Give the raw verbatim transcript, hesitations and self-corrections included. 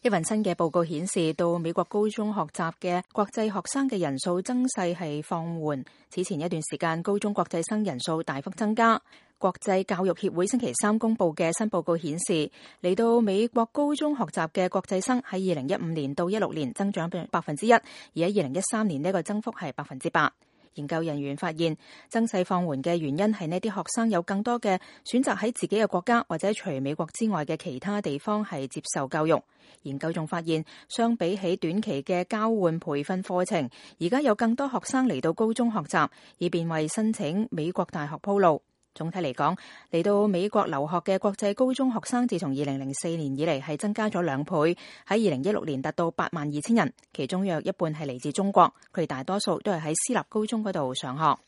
一份新嘅報告顯示，到美國高中學習嘅國際學生嘅人數增勢係放緩。此前一段時間，高中國際生人數大幅增加。國際教育協會星期三公布嘅新報告顯示，嚟到美國高中學習嘅國際生喺二零一五年到一六年增長百分之一，而喺二零一三年呢個增幅係百分之八。研究人員發現，增勢放緩嘅原因係呢啲學生有更多嘅選擇喺自己嘅國家或者除美國之外嘅其他地方係接受教育。研究仲發現，相比起短期嘅交換培訓課程，而家有更多學生嚟到高中學習，以便為申請美國大學鋪路。總體嚟講，嚟到美國留學嘅國際高中學生，自從二零零四年以嚟係增加咗兩倍，喺二零一六年達到八萬二千人，其中約一半係嚟自中國，佢哋大多數都係喺私立高中嗰度上學。